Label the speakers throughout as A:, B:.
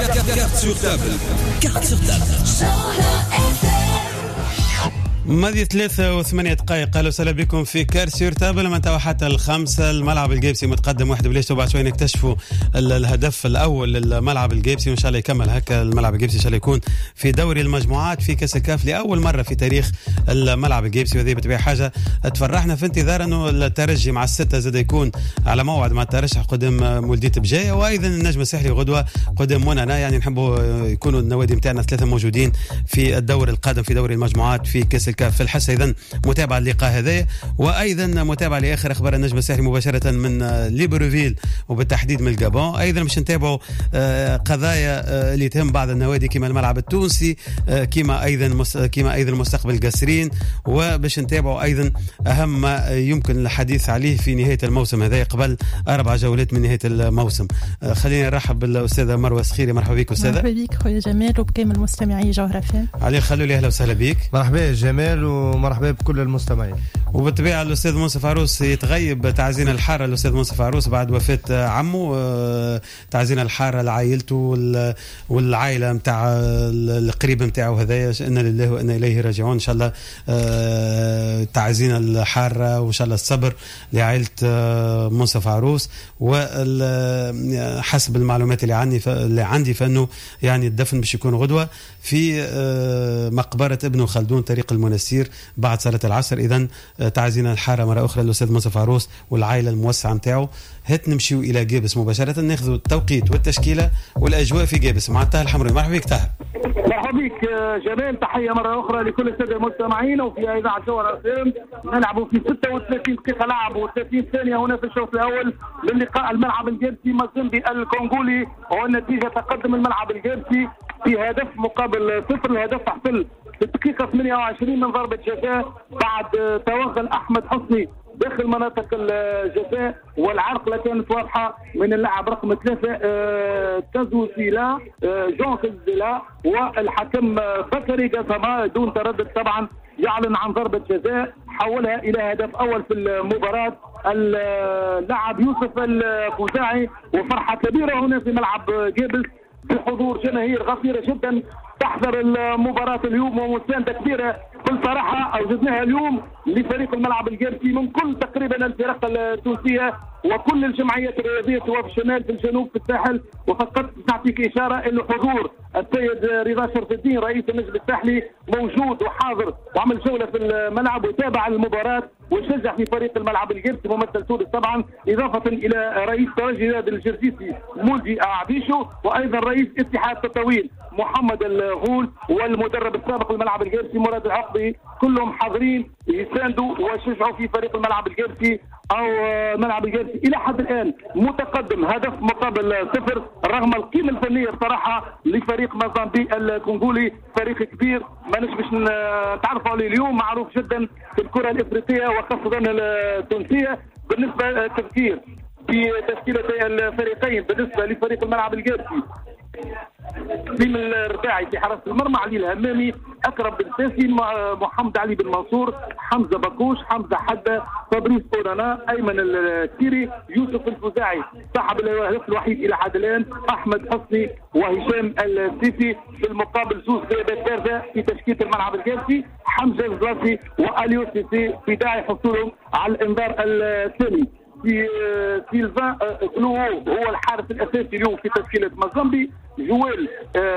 A: Carte sur table. Carte sur table. ماضي 3:08. اهلا وسهلا بكم في كارسيور تابل. من توا حتى الخمسة. الملعب الجيبسي متقدم 1-0. وبعد شوي نكتشفوا الهدف الاول للملعب الجيبسي، وان شاء الله يكمل هكا الملعب الجيبسي. ان شاء الله يكون في دوري المجموعات في كاس الكاف لاول مره في تاريخ الملعب الجيبسي، وهذه بتبيع حاجه تفرحنا في انتظار انه الترجي مع الستة زاد يكون على موعد مع الترشح قدام مولدية بجايه، وايضا النجم الساحلي غدوه قدام مننا. يعني نحبوا يكونوا النوادي نتاعنا ثلاثه موجودين في الدور القادم في دوري المجموعات في كاس الكاف. في الحس اذا متابعه اللقاء هذا، وايضا متابعه لاخر اخبار النجم الساحلي مباشره من ليبروفيل وبالتحديد من الجابون. ايضا باش نتابعوا قضايا اللي تهم بعض النوادي كما الملعب التونسي، كما ايضا مستقبل قاسرين، وباش نتابعوا ايضا اهم ما يمكن الحديث عليه في نهايه الموسم هذا قبل 4 جولات من نهايه الموسم. خلينا نرحب بالاستاذه مروه سخيري. مرحبا بك استاذه.
B: مرحبا بك خويا جمال وبكامل مستمعي جوهر فام.
A: علي خلوا لي اهلا وسهلا بك.
C: مرحبا جمال ومرحبا بكل المستمعين.
A: وبالطبيعه الاستاذ منصف عروس يتغيب تعزينا الحاره. الاستاذ منصف عروس بعد وفاه عمه، تعزينا الحاره لعائلته والعائله نتاع القريب نتاعو هذايا. انا لله وانا اليه راجعون. ان شاء الله تعزينا الحاره وان شاء الله الصبر لعائله منصف عروس. وحسب المعلومات اللي عندي فانه يعني الدفن باش يكون غدوه في مقبره ابن خلدون طريق المنسير بعد صلاه العصر. اذا تعزينا الحاره مره اخرى الاستاذ منصف عروس والعائله الموسعه نتاعو. هات نمشيو الى جابس مباشره، ناخذوا التوقيت والتشكيله والاجواء في جابس مع طاهر الحمروي. مرحبا بك طاهر.
D: مرحبا بك جمال. تحيه مره اخرى لكل الساده المستمعين وفي اذاعه جوهر فام. نلعبوا في 36 دقيقه لعب و30 ثانيه هنا في الشوط الاول من لقاء الملعب الجابسي مازيمبي الكونغولي، والنتيجه تقدم الملعب الجابسي في هدف مقابل 0. الهدف حصل في الدقيقه 28 من ضربه جزاء بعد توغل احمد حسني داخل مناطق الجزاء، والعرقله كانت واضحه من اللاعب رقم 3 كازوسيلا جون كازوسيلا، والحكم بكري قاسما دون تردد طبعا يعلن عن ضربه جزاء حولها الى هدف اول في المباراه. اللاعب يوسف الفوزاعي، وفرحه كبيره هنا في ملعب جابس بحضور جماهير غفيره جدا تحضر المباراه اليوم، ومسانده كبيره بصراحه اوجدناها اليوم لفريق الملعب الجابسي من كل تقريبا الفرق التونسيه وكل الجمعيات الرياضيه سواء في الشمال في الجنوب في الساحل. وفقط نعطيك اشاره انه حضور السيد رضا شرف الدين رئيس النجم الساحلي موجود وحاضر وعمل جوله في الملعب وتابع المباراه وشجع في فريق الملعب الجابسي ممثل تونس طبعا، اضافه الى رئيس ترجي نادي الجرجيسي مولدي اعبيشو، وايضا رئيس اتحاد تطاوين محمد الغول، والمدرب السابق للملعب الجابسي مراد العقبي. كلهم حاضرين يساندوا ويشجعوا في فريق الملعب الجابسي او الملعب الجابسي. الى حد الان متقدم هدف مقابل 0 رغم القيمه الفنيه بصراحه لفريق مازامبي الكونغولي، فريق كبير ما نجمش نتعرفوا عليه اليوم، معروف جدا في الكره الافريقيه وخاصه التونسيه. بالنسبه للتفكير في تشكيله الفريقين، بالنسبه لفريق الملعب الجابسي سليم الرباعي في حراسه المرمى، علي الهمامي، اكرم بن ساسي، محمد علي بن منصور، حمزه بكوش، حمزه حده، فابريس اورنا، ايمن الكيري، يوسف الفوزاعي صاحب الهدف الوحيد الى حد الان، احمد حسني وهشام السيسي. في المقابل زوز غيابات بارده في تشكيله الملعب الجابسي، حمزه الزلاسي واليو سيسي في داعي حصولهم على الانذار الثاني. في سيلفان كلوو هو الحارس الاساسي اليوم في تشكيله مازامبي، جويل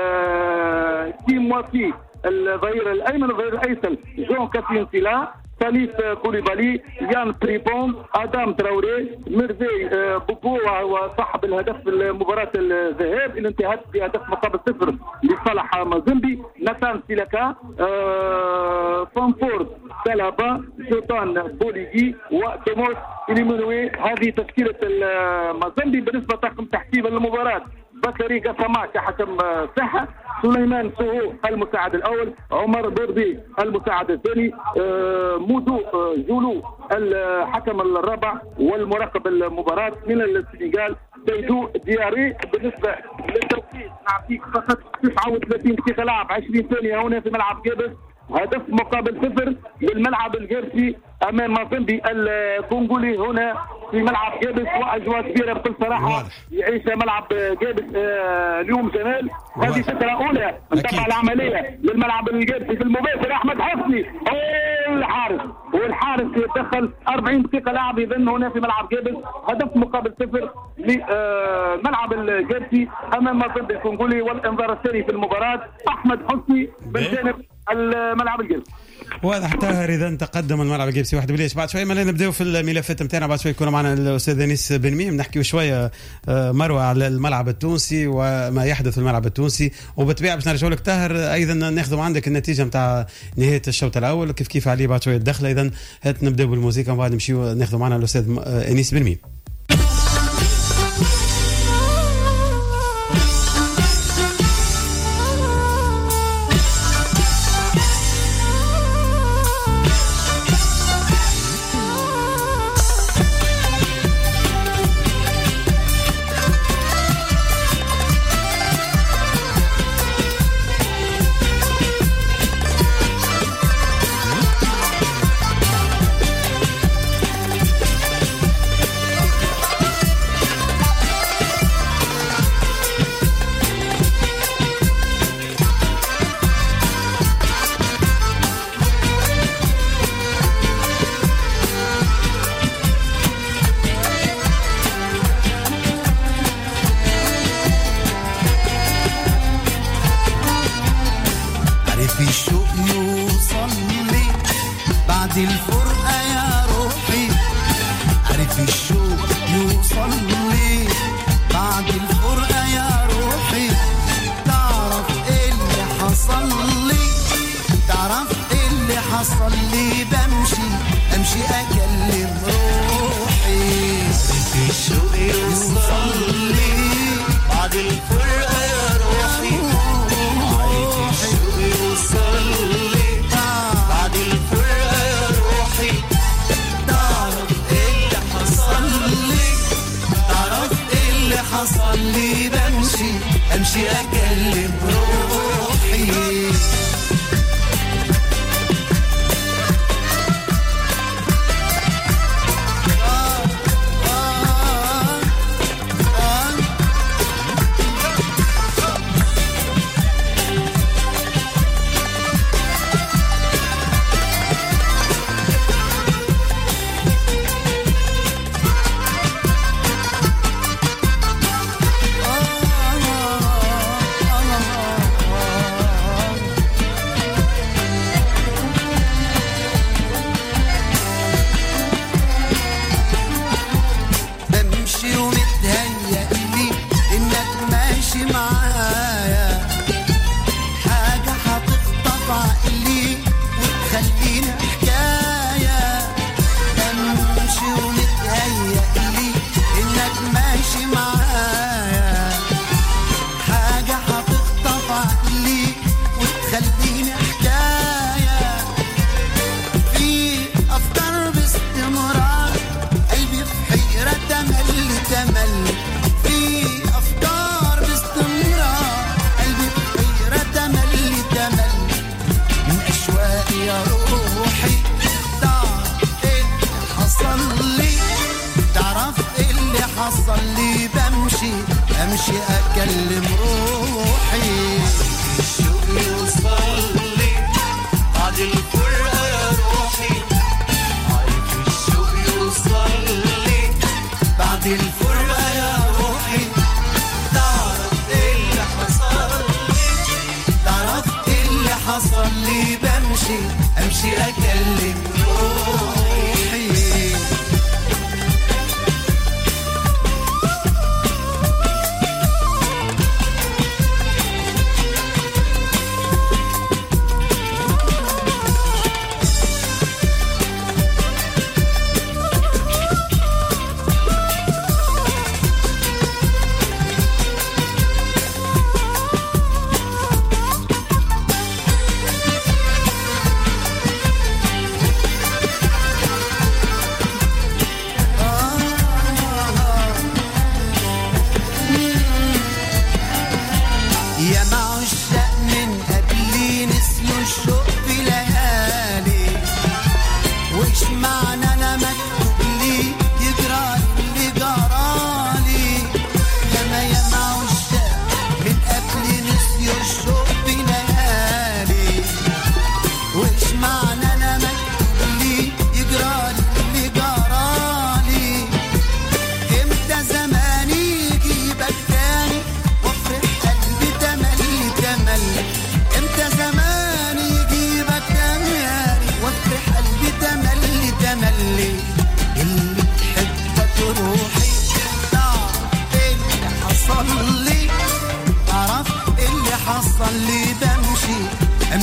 D: تيمواتي الظهير الايمن، الظهير الايسر جون كاسينسيلا، ساليف كوليبالي، يان بريبون، ادم تراوري، ميرفي بوبو وهو صاحب الهدف في مباراه الذهاب اللي انتهت بهدف مقابل 0 لصالح مازيمبي، ناتان سيلاكا، فانفورد سالابا، جوتان بوليجي وتوموس إليمونوي. هذه تشكيله مازيمبي. بالنسبه لطاقم تحكيم المباراه بكري قاسما كحكم ساحه، سليمان سوهو المساعد الاول، عمر بوردي المساعد الثاني، مودو جولو الحكم الرابع، والمراقب المباراه من السنغال سيدو دياري. بالنسبه للتوقيت نعطيك فقط 39 دقيقه لعب 20 ثانيه هنا في ملعب جابس، هدف مقابل 0 للملعب الجابسي امام مازيمبي الكونغولي هنا في ملعب جابس واجواء كبيره بكل صراحه يعيش ملعب جابس اليوم جمال. هذه فتره اولى نتابع العمليه للملعب الجابسي في المباشر. احمد حسني والحارس يتدخل 40 دقيقه لاعب يظن هنا في ملعب جابس. هدف مقابل 0 للملعب الجابسي امام ضد الكونغولي. والانذار الثاني في المباراه احمد حسني بجانب الملعب الجابسي.
A: واضح طاهر اذا تقدم الملعب الجيبسي 1-0. بعد شويه ما نبداو في الملفات نتاعنا. بعد شويه يكون معنا الاستاذ انيس بن ميم نحكيو شويه مروه على الملعب التونسي وما يحدث في الملعب التونسي. وبالطبيعه باش نرجعوا لك طاهر ايضا ناخذوا عندك النتيجه نتاع نهايه الشوط الاول كيف عليه بعد شويه الدخله. اذا هات نبداو بالموسيقى وبعد نمشيو ناخذوا معنا الاستاذ انيس بن ميم.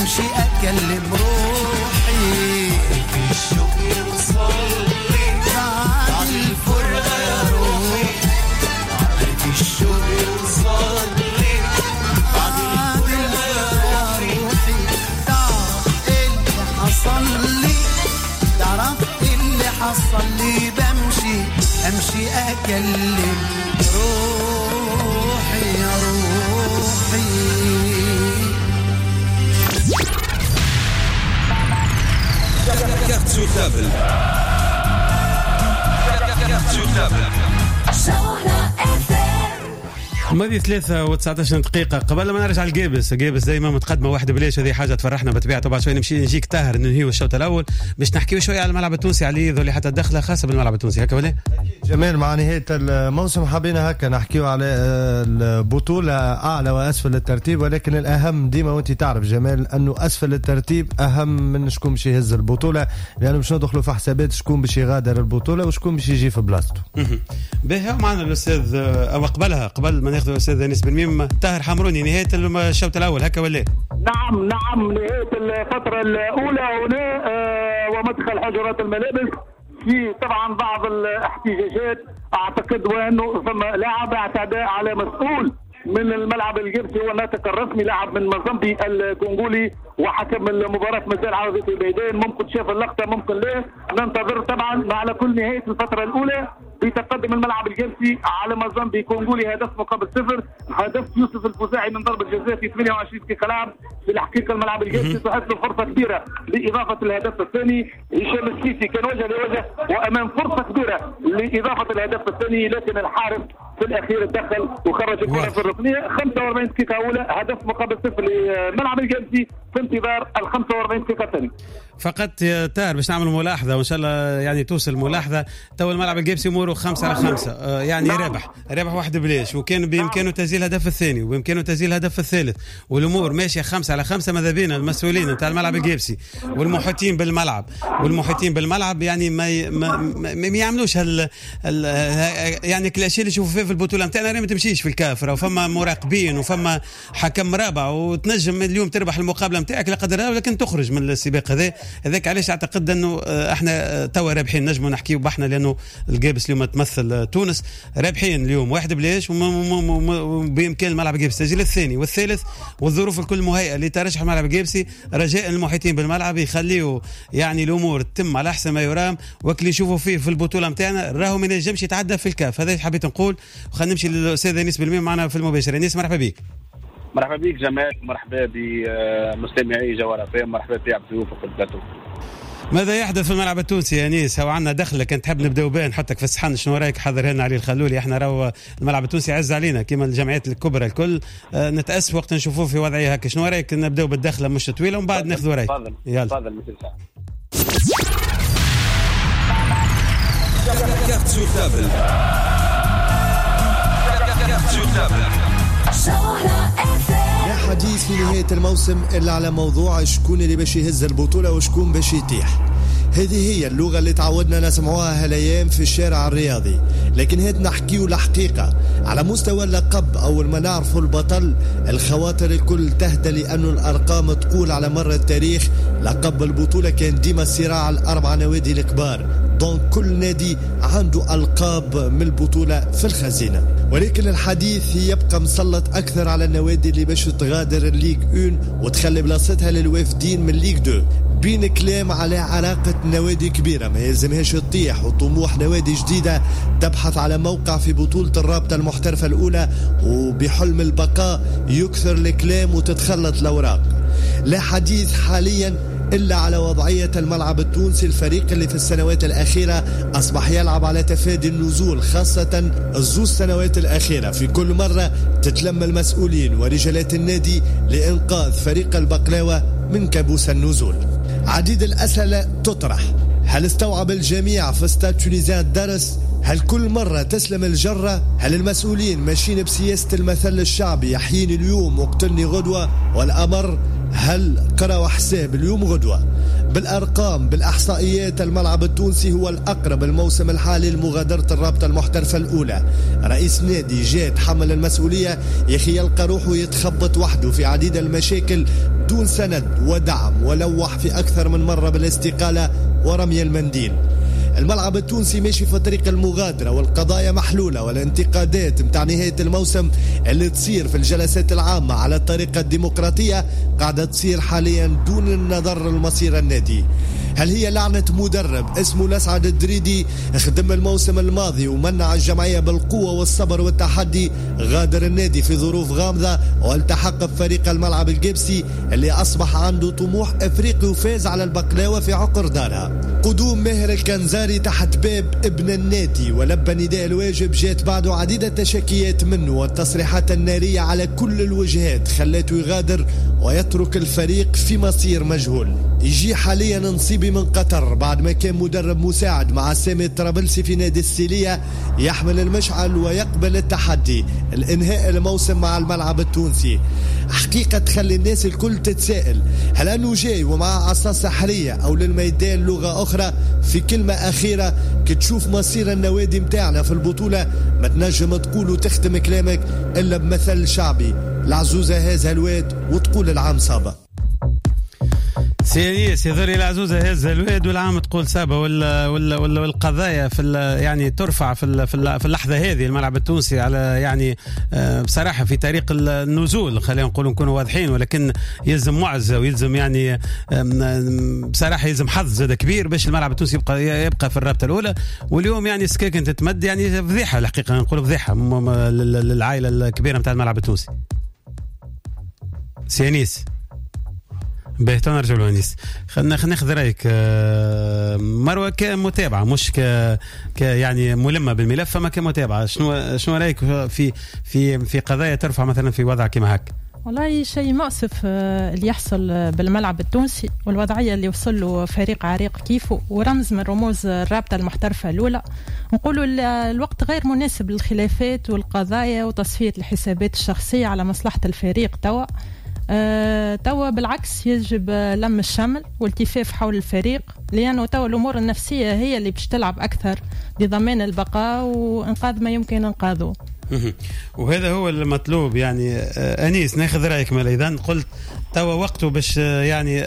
E: امشي اكلم روحي الشوق يوصلي بعد الفرقة يا روحي عارف الشوق يوصلي بعد الفرقة يا روحي تعرف اللي حصل لي تعرف اللي حصل لي بمشي امشي اكلم روحي يا روحي
F: Carte sur table. Carte sur table.
A: ماضي 3 و19 دقيقة قبل ما نرجع الجيبس دايما متقدمة واحدة بليش، هذه حاجة تفرحنا بطبيعته. بعد شوي نجيك طاهر ننهيو الشوط الأول باش نحكيو شوية على الملعب التونسي، عليه ذولي حتى الدخلة خاصة بالملعب التونسي هكا ولا؟
C: جمال مع نهاية الموسم حبينا هكا نحكيو على البطولة أعلى وأسفل الترتيب، ولكن الأهم ديما وأنت تعرف جمال أنه أسفل الترتيب أهم من شكون باش يهز البطولة، لأنه باش ندخلوا في حسابات شكون باش يغادر البطولة وشكون باش يجي في بلاصته.
A: باهي معنا الأستاذ أو قبل ما ناخذ الأستاذ أنيس بن ميم طاهر حمروني، نهاية الشوط الأول هكا ولا؟
D: نعم نهاية الفترة الأولى هنا ومدخل حجرات الملابس في طبعا بعض الاحتجاجات، اعتقد وانه ثم لاعب اعتداء على مسؤول من الملعب الجبسي هو الناطق الرسمي، لاعب من موزمبي الكونغولي، وحكم المباراة مازال عودة البيدين، ممكن شاف اللقطة ممكن لا، ننتظر طبعا. على كل نهاية الفترة الأولى بيتقدم الملعب الجبسي على موزمبي كونغولي هدف مقابل 0، هدف يوسف الفزاعي من ضربة جزاء في 28 دقيقة لعب. في الحقيقة الملعب الجبسي تحت له فرصة كبيرة لإضافة الهدف الثاني، هشام السيسي كان وجه لوجه وأمام فرصة كبيرة لإضافة الهدف الثاني، لكن الحارس في الأخير تدخل وخرج الكرة في الركنية. 45 دقيقة أولى هدف مقابل 0 للملعب الجبسي في انتظار ال 45 دقيقة الثانية.
A: فقط يا تار باش نعمل ملاحظة وإن شاء الله يعني توصل ملاحظة، تو الملعب الجبسي أموره 5-5 يعني رابح واحد بليش، وكان بإمكانه تسجيل الهدف الثاني وبإمكانه تسجيل الهدف الثالث، والأمور ماشية 5-5. ماذا بينا المسؤولين نتاع الملعب الجبسي والمحيطين بالملعب يعني ما يعملوش يعني كل الاشياء اللي نشوفوا فيه في البطولة نتاعنا ما تمشيش في الكافرة، وفما مراقبين وفما حكم رابع، وتنجم اليوم تربح المقابلة نتاعك لا قدر الله ولكن تخرج من السباق هذاك علاش اعتقد انه احنا توا رابحين، نجموا نحكيو بحنا لانه الجابس اليوم تمثل تونس، رابحين اليوم واحد بلاش، وبامكان الملعب الجابسي التسجيل الثاني والثالث، والظروف الكل مهيئه لترشح الملعب الجابسي، رجاء المحيطين بالملعب يخليوا يعني الامور تتم على احسن ما يرام، وكل يشوفوا فيه في البطوله نتاعنا راهو ما ينجمش يتعدى في الكاف. هذا حبيت نقول، وخلينا نمشي للاستاذ انيس بالميم معنا في المباشر. انيس مرحبا بك.
G: مرحبا بك جمال، مرحبا بمستمعي جوهر FM، مرحبا بك عبد الوهاب وقدته.
A: ماذا يحدث في الملعب التونسي يا انيس؟ هو عندنا دخله كنت تحب نبداو بها نحطك في الصحن، شنو رايك؟ حضر لنا علي الخلولي، احنا راهو الملعب التونسي عز علينا كما الجمعيات الكبرى الكل، نتاسف وقت نشوفوه في وضعيه هكا. شنو رايك نبداو بالدخله مش طويله ومن بعد ناخذ رايك؟
G: يلا تفضل مثل ساعه.
F: Carte sur table. Carte sur table.
E: لا حديث في نهاية الموسم إلا على موضوع شكون اللي باش يهز البطولة وشكون باش يتيح. هذه هي اللغة اللي تعودنا نسمعوها هالايام في الشارع الرياضي، لكن هاد نحكيو الحقيقة على مستوى اللقب. أول ما نعرفوا البطل الخواطر الكل تهدى، لأنه الأرقام تقول على مر التاريخ لقب البطولة كان ديما الصراع الأربع نوادي الكبار، دون كل نادي عنده ألقاب من البطولة في الخزينة. ولكن الحديث يبقى مسلط أكثر على النوادي اللي باش تغادر الليغ 1 وتخلي بلاصتها للوافدين من ليغ 2، بين كلام على علاقة نوادي كبيرة ما يلزمهاش تطيح، وطموح نوادي جديدة تبحث على موقع في بطولة الرابطة المحترفة الأولى، وبحلم البقاء يكثر الكلام وتتخلط الأوراق. لا حديث حاليا إلا على وضعية الملعب التونسي، الفريق اللي في السنوات الأخيرة أصبح يلعب على تفادي النزول، خاصة الزوز سنوات الأخيرة في كل مرة تتلم المسؤولين ورجالات النادي لإنقاذ فريق البقلاوة من كابوس النزول. عديد الأسئلة تطرح، هل استوعب الجميع في استاد تونيزيان الدرس؟ هل كل مرة تسلم الجرة؟ هل المسؤولين ماشيين بسياسة المثل الشعبي يحييني اليوم وقتلني غدوة؟ والأمر هل قرأوا حساب اليوم غدوة؟ بالأرقام بالأحصائيات الملعب التونسي هو الأقرب الموسم الحالي لمغادرة الرابطة المحترفة الأولى. رئيس نادي جاء تحمل المسؤولية يا أخي يلقى روحه يتخبط وحده في عديد المشاكل دون سند ودعم، ولوح في أكثر من مرة بالاستقالة ورمي المنديل. الملعب التونسي ماشي في طريق المغادرة والقضايا محلولة، والانتقادات متاع نهاية الموسم اللي تصير في الجلسات العامة على الطريقة الديمقراطية قاعدة تصير حاليا دون النظر لمصير النادي. هل هي لعنة مدرب اسمه الأسعد الدريدي خدم الموسم الماضي ومنع الجمعية بالقوة والصبر والتحدي، غادر النادي في ظروف غامضة والتحق بفريق الملعب الجيبسي اللي أصبح عنده طموح أفريقي وفاز على البقلاوة في عقر دارها. قدوم ماهر الكنزاري تحت باب ابن النادي ولبى نداء الواجب جات بعده عديد التشكيات منه والتصريحات النارية على كل الوجهات خلته يغادر ويترك الفريق في مصير مجهول. يجي حاليا نصيبي من قطر بعد ما كان مدرب مساعد مع سامي الطرابلسي في نادي السيلية، يحمل المشعل ويقبل التحدي الانهاء الموسم مع الملعب التونسي. حقيقة تخلي الناس الكل تتساءل هل أنه جاي ومع عصا سحرية أو للميدان لغة أخرى؟ في كلمة أخيرة كتشوف مصير النوادي متاعنا في البطولة ما تنجم تقول وتختم كلامك إلا بمثل شعبي، العزوزة هازها الواد وتقول العام صابة.
A: سيانيس يظهر الى عزوزه هز الواد والعام تقول سابه والقضايا في يعني ترفع في اللحظه هذه الملعب التونسي على يعني بصراحه في طريق النزول، خلينا نكونوا واضحين، ولكن يلزم معزه ويلزم يعني بصراحه يلزم حظ زاد كبير باش الملعب التونسي يبقى في الرابطه الاولى. واليوم يعني سكاك انت تمد يعني فضيحه الحقيقه، نقول فضيحه للعائله الكبيره نتاع الملعب التونسي. سيانيس بيتون نرجع لونيس، خلينا ناخذ رايك مروه كمتابعه مش يعني ملمه بالملف، فما كمتابعه شنو رايك في قضايا ترفع مثلا في وضع كما هك؟
B: والله شيء مؤسف اللي يحصل بالملعب التونسي والوضعيه اللي وصل له فريق عريق كيفه ورمز من رموز الرابطه المحترفه الاولى. نقولوا الوقت غير مناسب للخلافات والقضايا وتصفيه الحسابات الشخصيه على مصلحه الفريق. توا بالعكس يجب لم الشمل والتفاف حول الفريق، لأنه توا الأمور النفسية هي اللي باش تلعب أكثر لضمان البقاء وإنقاذ ما يمكن إنقاذه.
A: وهذا هو المطلوب. يعني أنيس ناخذ رأيك مالا إذا قلت توا وقته باش يعني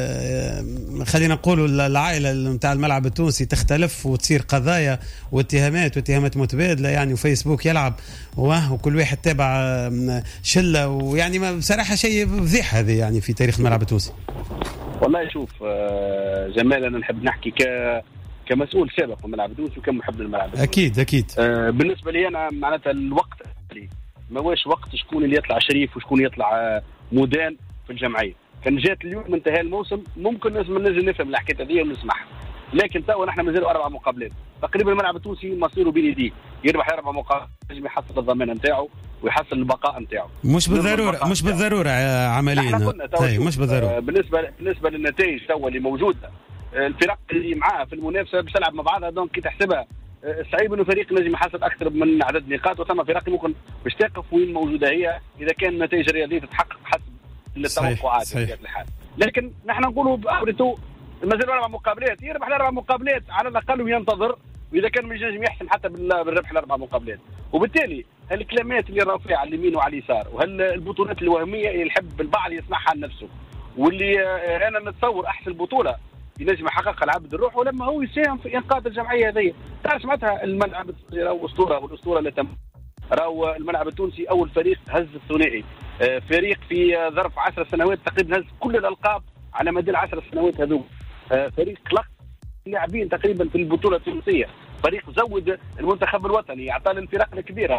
A: خلينا نقولوا العائلة متاع الملعب التونسي تختلف وتصير قضايا واتهامات متبادلة يعني، وفيسبوك يلعب وكل واحد تابع شلة، ويعني بصراحة شيء فضيح هذه يعني في تاريخ الملعب التونسي.
G: والله شوف جمال، أنا نحب نحكي كمسؤول سابق في الملعب التونسي وكمحب للملعب التونسي. أكيد بالنسبة لي أنا معناتها الوقت ما واش وقت شكون اللي يطلع شريف وشكون يطلع مدان في الجمعية. كان جات اليوم انتهى الموسم ممكن نجي نفهم الحكاية هذه ونسمعها، لكن توا نحن مازالوا 4 مقابلات تقريبا. الملعب التونسي مصيره بين يديه، يربح 4 مقابلات ينجم يحصل الضمان نتاعو ويحصل البقاء نتاعو. مش
A: بالضرورة عمليا. طيب مش بالضرورة.
G: بالنسبة للنتائج توا اللي موجودة، الفرق اللي معاه في المنافسة باش تلعب مع بعضها، دونك كي تحسبها صعيب انه فريق نجم يحصل اكثر من عدد نقاط، وثم فرق ممكن باش تقف وين موجودة هي اذا كان النتائج الرياضية تتحقق حسب التوقعات في الحال. لكن نحن نقولوا بأوريتو مازال 4 مقابلات، يربح 4 مقابلات على الاقل وينتظر، واذا كان مش نجم يحسم حتى بالربح 4 مقابلات. وبالتالي هالكلامات اللي رافعه على اليمين وعلى اليسار وهالبطولات الوهميه اللي يحب البعض يسمعها لنفسه، واللي انا نتصور احسن بطوله ينجم يحققها العبد الروح ولما هو يساهم في انقاذ الجمعيه هذه. تعرف معناتها الملعب التونسي راهو اسطوره، والاسطوره اللي تم راهو الملعب التونسي اول فريق هز الثنائي، فريق في ظرف 10 سنوات تقريبا هز كل الالقاب على مدى 10 سنوات هذوك، فريق خلق لاعبين تقريبا في البطوله التونسيه، فريق زود المنتخب الوطني، اعطى للفرق الكبيره،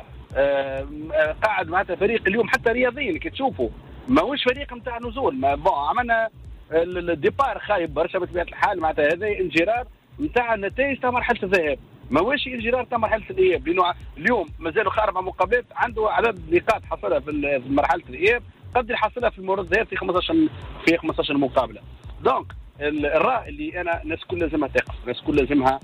G: قاعد معناتها فريق اليوم حتى رياضيا كي تشوفوا ماهوش فريق نتاع نزول. ما عملنا الديبار خايب برشا بطبيعه الحال، معناتها هذا انجرار نتاع النتائج تاع مرحله الذهاب، ماهوش انجرار تاع مرحله الاياب، لانه اليوم مازالوا 4 مقابلات عنده عدد نقاط حصلها في مرحله الاياب قد يحصلها في المباراه الذهاب في 15 مقابله. دونك الراء اللي انا الناس كل لازمها تقف، الناس كل لازمها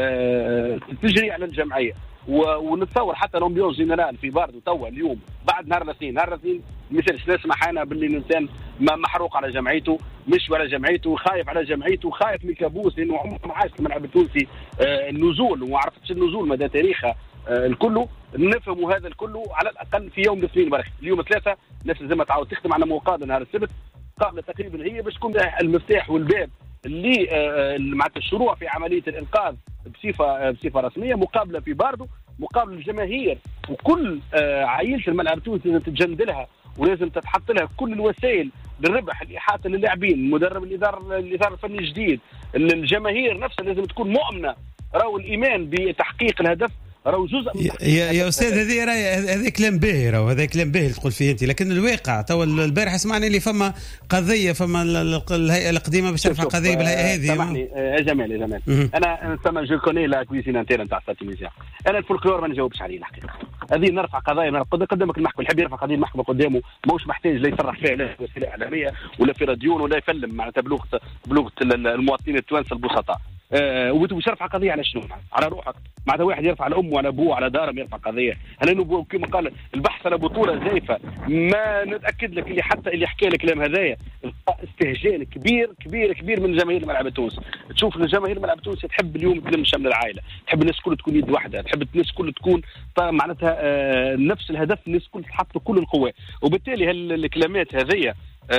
G: تجري على الجمعيه، ونتصور حتى الامبيونس جينيرال في باردو توا اليوم بعد نهار الاثنين مثلش نسمع حنا باللي الانسان محروق على جمعيته، مش على جمعيته، خايف على جمعيته، خايف من كابوس لانه عمره ما عاش في الملعب التونسي النزول وما عرفتش النزول مدى تاريخها الكل. نفهموا هذا الكل على الاقل في يوم الاثنين برك. اليوم ثلاثه الناس لازم تعاود تخدم على مقابله نهار السبت قابله تقريبا هي باش تكون المفتاح والباب اللي معناتها الشروع في عمليه الانقاذ بصفه رسميه، مقابله في باردو، مقابله الجماهير وكل عائله الملعب التونسي لازم تتجندلها ولازم تتحط لها كل الوسائل للربح، الاحاطه للاعبين، المدرب الاطار الفني الجديد، الجماهير نفسها لازم تكون مؤمنه. راهو الايمان بتحقيق الهدف راهو جزء من
A: يا استاذ هذا كلام باهي، راهو هذا كلام باهي تقول فيه انت، لكن الواقع تو البارح سمعنا اللي فما قضيه، فما الهيئه القديمه باش ترفع قضيه بالهيئه هذه.
G: سامحني يا جمال انا ثم جو كوني لا كويزين انتير نتاع التلفزيون، انا الفولكلور ما نجاوبش عليه الحقيقه. هذه نرفع قضايا قدامك المحكمه، اللي يحب يرفع قضيه المحكمه قدامه ماهوش محتاج لا يصرح فيها لا في وسيله اعلاميه ولا في راديون ولا يفلم معناتها بلغه المواطنين التوانسه البسطاء. وش يرفع قضيه على شنو؟ على روحك. معناتها واحد يرفع على امه وعلى ابوه وعلى دارهم يرفع قضيه. هل انه كما قال البحث على بطوله زيفه؟ ما نتاكد لك اللي حتى اللي حكى لك الكلام هذايا استهجان كبير كبير كبير من جماهير الملعب التونسي. تشوف ان جماهير الملعب التونسي تحب اليوم تلم شمل العائله، تحب الناس كل تكون يد واحده، تحب الناس كل تكون معناتها نفس الهدف، الناس كل تحط كل القوه، وبالتالي هالكلامات هذيا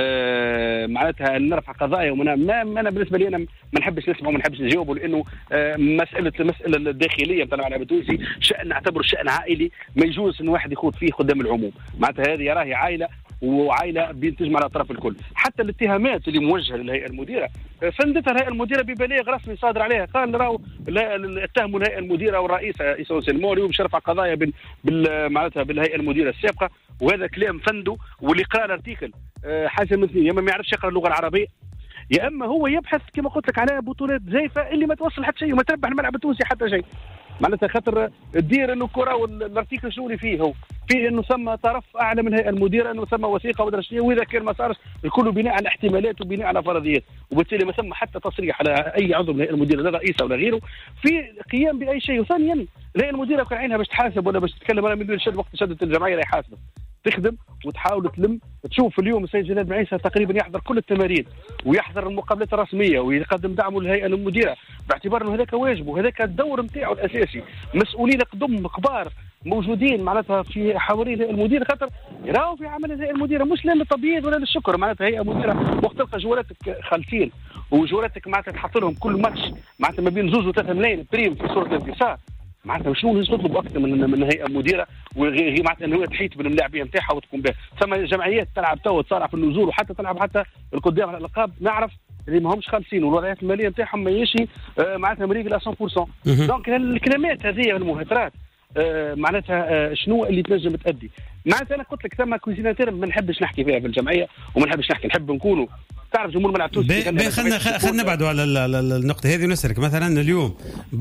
G: معناتها نرفع قضايا ما انا بالنسبه لي انا ما نحبش نسمع وما نحبش نجاوبه، لانه مساله الداخليه نتاع الملعب التونسي شان نعتبره شان عائلي ما يجوز ان واحد يخوض فيه قدام العموم. معناتها هذه راهي عائله وعائله بتجمع على الاطراف الكل. حتى الاتهامات اللي موجهه للهيئه المديره فندتها الهيئه المديره ببلاغ رسمي صادر عليها، قال راهو اتهموا الهيئه المديره والرئيس عيسى سلموري ومش رفع قضايا معناتها بالهيئه المديره السابقه، وهذا كلام فندو. واللي قرا الارتيكل حاجه من اثنين، يا اما ما يعرفش يقرا اللغه العربيه، يا اما هو يبحث كما قلت لك على بطولات زيفه اللي ما توصل حتى شيء وما تربح الملعب التونسي حتى شيء. معناتها خاطر تدير انه الكره والارتيكل شنو اللي فيه، هو فيه انه ثم طرف اعلى من الهيئه المديره، انه ثم وثيقه ودرجيه، واذا كان ما صارش الكل بناء على احتمالات وبناء على فرضيات، وبالتالي ما ثم حتى تصريح على اي عضو من الهيئه المديره لا رئيسه ولا غيره في قيام باي شيء. وثانيا الهيئه المديره كان عينها باش تحاسب ولا باش تتكلم، انا من شد وقت شدت الجمعيه راهي حاسبه تخدم وتحاول تلم. تشوف اليوم السيد جلال بن عيسى تقريبا يحضر كل التمارين ويحضر المقابلات الرسميه ويقدم دعمه للهيئه المديره باعتبار انه هذاك واجبه، هذاك الدور نتاعو الاساسي. مسؤولين قدم كبار موجودين معناتها في حوالين المدير، خاطر يراو في عمل الهيئه المديره مش لا للتبييض ولا للشكر. معناتها هيئه مديره وقت تلقى جوالاتك خالفين وجوالاتك معناتها تحط لهم كل ماتش معناتها ما بين 2 و3 ملايين بريم في صوره الانتصار، معناتها شنو تطلب اكثر من هيئه مديره وهي معناتها انه تحيط بالملاعبيه نتاعها وتكون بها. ثم جمعيات تلعب تو تصارع في النزول وحتى تلعب حتى القدام على الالقاب، نعرف اللي ما همش خالصين والوضعيات الماليه نتاعهم ما يشي معناتها مريق على 100%. دونك الكلمات هذه المهاترات معناتها شنو اللي تنجم تأدي. معناتها انا قلت لك ثم كوزيناتير ما نحبش نحكي فيها في الجمعيه وما نحبش نحكي، نحب نكونوا تعرف جمهور الملعب التونسي.
A: خلينا نبعدوا على النقطه هذه ونسرك مثلا اليوم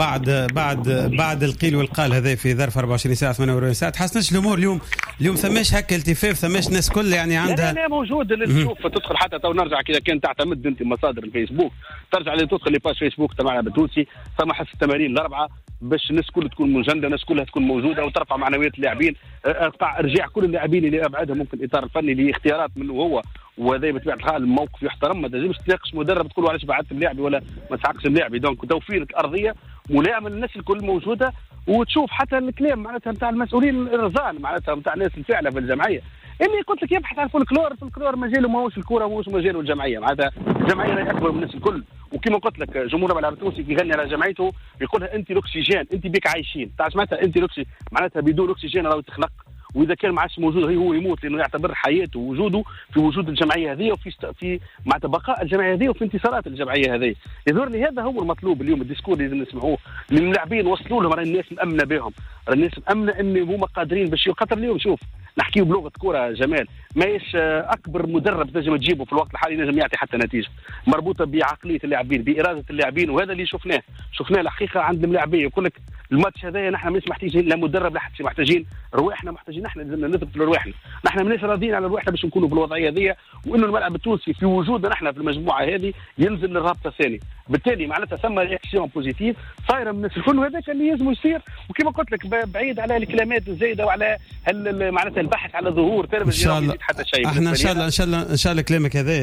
A: بعد القيل والقال هذا في ظرف 24 ساعه 48 ساعه تحسنش الامور اليوم ثماش هكا التفاف، ثماش ناس كل يعني عندها
G: لا موجود اللي تشوف تدخل حتى تو نرجع كذا كان تعتمد انت مصادر الفيسبوك ترجع تدخل لي باج فيسبوك تاع الملعب التونسي ثم حس التمارين الاربعه باش الناس كلها تكون منجنده، الناس كلها تكون موجوده وترفع معنويات اللاعبين، ارجع كل اللاعبين اللي ابعدهم ممكن الاطار الفني لاختيارات منه هو، وهذا بطبيعه الحال موقف يحترم. ما تنجمش تناقش مدرب تقول علاش بعدت ملاعبي ولا ما تسعقش ملاعبي. دونك توفير الارضيه ملائمه للناس الكل موجوده، وتشوف حتى الكلام معناتها نتاع المسؤولين الرزان معناتها نتاع الناس الفاعله في الجمعيه اللي قلت لك يبحث عن الفولكلور مجاله ماهوش الكره ماهوش مجاله الجمعيه. معناتها الجمعيه راهي اكبر من الناس الكل، وكما قلت لك جمهور الملعب التونسي يغني على جمعيته يقولها انت الاكسجين، انت بك عايشين. تعرف معناتها انت الاكسجين معناتها بدون اكسجين راهو تخنق، واذا كان ما عادش موجود هو يموت، لانه يعتبر حياته ووجوده في وجود الجمعيه هذه وفي معناتها بقاء الجمعيه هذه وفي انتصارات الجمعيه هذه. يظهر لي هذا هو المطلوب اليوم، الديسكور اللي لازم نسمعوه للاعبين وصلوا لهم، راه الناس مأمنه بهم، راه الناس مأمنه ان هما قادرين باش خاطر اليوم شوف نحكيو بلغه كره جمال ماهيش اكبر مدرب تنجم تجيبه في الوقت الحالي نجم يعطي حتى نتيجه مربوطه بعقليه اللاعبين باراده اللاعبين، وهذا اللي شفناه الحقيقه عند الملاعبيه. يقول لك الماتش هذايا نحن مش محتاجين لا مدرب لا حتى محتاجين رواحنا، محتاجين نحن لازمنا نثبت رواحنا، نحن ماناش راضيين على رواحنا باش نكونوا في الوضعيه هذه، وانه الملعب التونسي في وجودنا نحن في المجموعه هذه ينزل للرابطه الثانيه، بالتالي معناتها ثم رياكسيون بوزيتيف صايره من الناس الكل، وهذاك اللي لازم يصير. وكما قلت لك بعيد على الكلمات الزايده وعلى معناتها البحث على ظهور تلفزيون حتى شيء.
A: احنا ان شاء الله كلامك هذا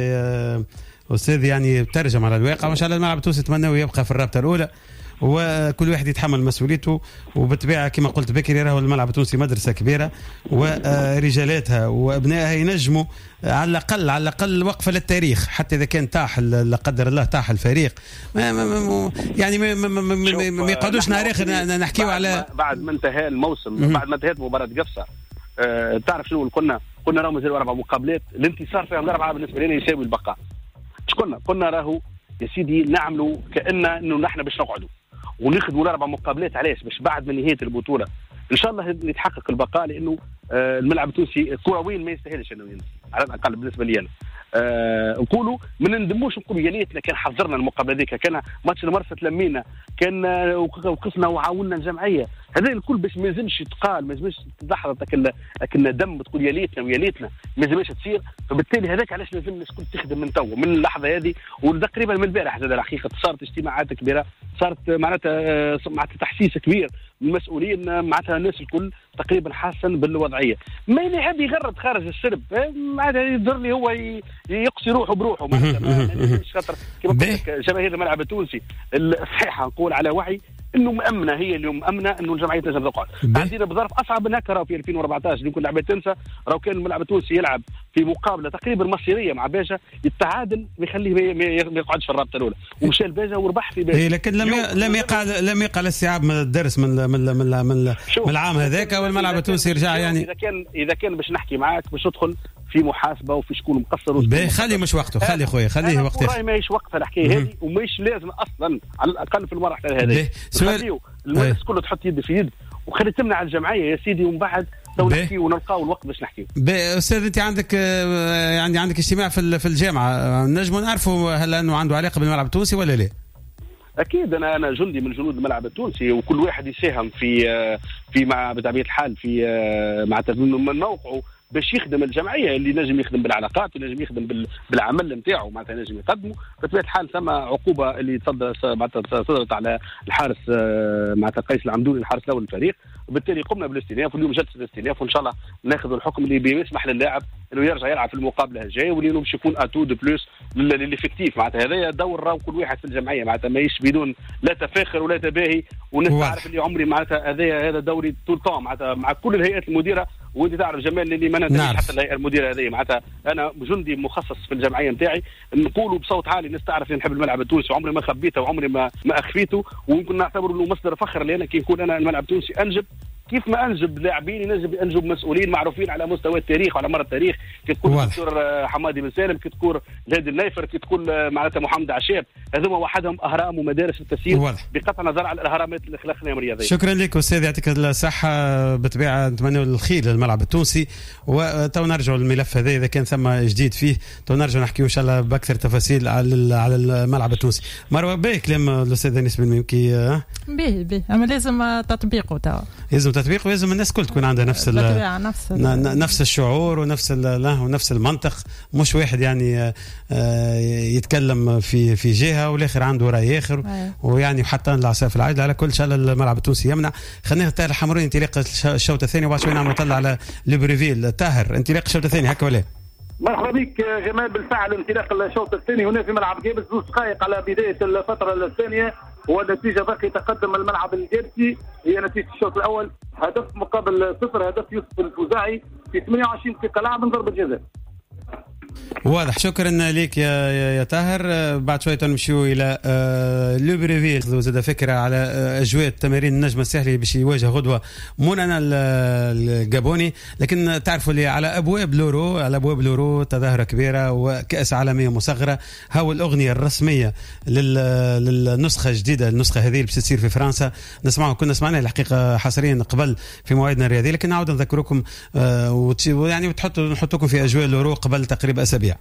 A: استاذ يعني ترجم على الواقع، وان شاء الله الملعب التونسي نتمناه يبقى في الرابطه الاولى، وكل واحد يتحمل مسؤوليته. وبالطبيعه كما قلت بكري راهو الملعب التونسي مدرسه كبيره، ورجالاتها وابنائها ينجموا على الاقل وقفه للتاريخ، حتى اذا كان طاح لا قدر الله طاح الفريق يعني ما يقعدوش نهار اخر نحكيو على
G: بعد ما انتهى الموسم، بعد ما انتهت مباراه قفصه. تعرف شنو قلنا راهو مازال 4 مقابلات، الانتصار فيهم 4 بالنسبه لنا يساوي البقاء. ايش قلنا راهو يا سيدي نعملوا انه نحن باش نقعدوا ونخدموا 4 مقابلات. علاش؟ باش بعد من نهايه البطوله ان شاء الله يتحقق البقاء، لانه الملعب التونسي كرويا ما يستاهلش انه ينزل على الاقل بالنسبه لي انا. نقولوا ما نندموش، نقولوا يا ليتنا كان حضرنا المقابله هذيك، كان ماتش المرسى تلمينا، كان وقفنا وعاوننا الجمعيه، هذا الكل باش ما يلزمش يتقال، ما يلزمش تلحظ لكن دم تقول يا ليتنا ويا ليتنا ما يلزمش تصير. فبالتالي هذاك علاش لازم الناس الكل تخدم من توا من اللحظه هذه، وتقريبا من البارح زاد الحقيقه صارت اجتماعات كبيره، صارت معناتها تحسيس كبير من المسؤولين، معناتها الناس الكل تقريبا حاسن بالوضعيه. ما يحب يغرد خارج السرب، معناتها يضر لي هو يقصي روحه بروحه، معناتها مش خاطر كما قلت لك جماهير الملعب التونسي الصحيحه نقول على وعي انه مأمنه، هي اليوم مأمنه انه الجمعيه تنجم تقعد. عندنا بظرف اصعب من هكا، راهو في 2014 اللي كل لعبه تنسى، راهو كان الملعب التونسي يلعب في مقابله تقريبا مصيريه مع باجا، يتعادل ويخليه ما يقعدش في الرابطه الاولى، ومشى الباجا وربح في باجا.
A: لكن لم يقع الاستيعاب من الدرس من العام هذاك، والملعب التونسي رجع يعني
G: اذا كان باش نحكي معاك باش ندخل في محاسبه وفي شكون مقصر.
A: خلي مش وقته، خلي خويا خليه وقته.
G: والله ماهيش وقتها الحكايه هذه، وماهيش لازم اصلا على الاقل في المرحله هذه. خليو الناس كلها تحط يد في يد وخلي تمنع الجمعيه يا سيدي، ومن بعد نحكي ونلقاو الوقت باش نحكي.
A: استاذ انت عندك يعني عندك اجتماع في الجامعه، نجموا نعرفوا هل انه عنده علاقه بالملعب التونسي ولا لا؟
G: اكيد انا جندي من جنود الملعب التونسي، وكل واحد يساهم في مع بطبيعه الحال في مع من موقعه باش يخدم الجمعيه، اللي نجم يخدم بالعلاقات ونجم يخدم بالعمل نتاعو، معناتها نجم يقدمه. بطبيعه الحال ثم عقوبه اللي صدرت على الحارس معناتها قيس العمدوني الحارس الاول للفريق، وبالتالي قمنا بالاستئناف، واليوم جلسه الاستئناف، وان شاء الله ناخذ الحكم اللي بيسمح للاعب انه يرجع يلعب في المقابله الجايه، واللي باش يكون اتو دو بلوس للافكتيف. معناتها هذايا دور راهو كل واحد في الجمعيه، معناتها ماهيش بدون لا تفاخر ولا تباهي، والناس تعرف اللي عمري معناتها هذا دوري طول طون معناتها مع كل الهيئات المديره، وانت تعرف جمال اللي ما ننتميش حتى الهيئه المديره هذه، معناتها انا جندي مخصص في الجمعيه نتاعي، نقولوا بصوت عالي الناس تعرف اني نحب الملعب التونسي، وعمري ما خبيته وعمري ما اخفيته، ويمكن نعتبر انه مصدر فخر لي انا كي نكون انا الملعب التونسي انجب كيف ما انجب لاعبين، انجب مسؤولين معروفين على مستوى التاريخ وعلى مر التاريخ، كي تكون الدكتور حمادي بن سالم، كي تكون الهادي النايفر، كي تكون معناتها محمد عشاب، هذوما وحدهم اهرام ومدارس التسيير بقطع النظر على الاهرامات اللي خلقنا الرياضيه.
A: شكرا لك استاذ، يعطيك الصحه. بالطبيعه نتمنى الخير للملعب التونسي، وتو نرجعوا للملف هذا اذا كان ثم جديد فيه، تو نرجعوا نحكيو ان شاء الله باكثر تفاصيل على الملعب التونسي. مروه باهي كلام الاستاذ انيس بن ميمكي،
B: باهي اما لازم تطبيقه،
A: لازم تطبيق، ولازم الناس كل تكون عندها نفس الشعور ونفس المنطق، مش واحد يعني يتكلم في جهه والاخر عنده راي اخر، ويعني حتى العصافير العاجله على كل. شاء الله الملعب التونسي يمنع. خلينا طاهر الحمروني انطلاق الشوط الثاني، وبعد شوي نعمل طلع على ليبريفيل. طاهر انطلاق الشوط الثاني هكا ولا؟
D: مرحبا بك جمال. بالفعل انطلاق الشوط الثاني هنا في ملعب جابس، 2 دقائق على بدايه الفتره الثانيه، والنتيجه باقي تقدم الملعب الجابسي، هي نتيجه الشوط الاول هدف مقابل 0، هدف يوسف الفوزاعي في 28 دقيقه لعب من ضربه جزاء.
A: واضح. شكرا لك يا طاهر. بعد شويه نمشيو الى لوبريفيل، زاد فكره على اجواء تمارين النجم الساحلي باش يواجه غدوه مونانا الجابوني. لكن تعرفوا اللي على ابواب لورو تظاهره كبيره وكاس عالميه مصغره، هاو الاغنيه الرسميه للنسخه الجديده، النسخه هذه اللي باش تصير في فرنسا. كنا سمعناها الحقيقه حصريا قبل في مواعيدنا الرياضيه، لكن نعاود نذكركم ويعني نحطكم في اجواء لورو قبل تقريبا أسابيع.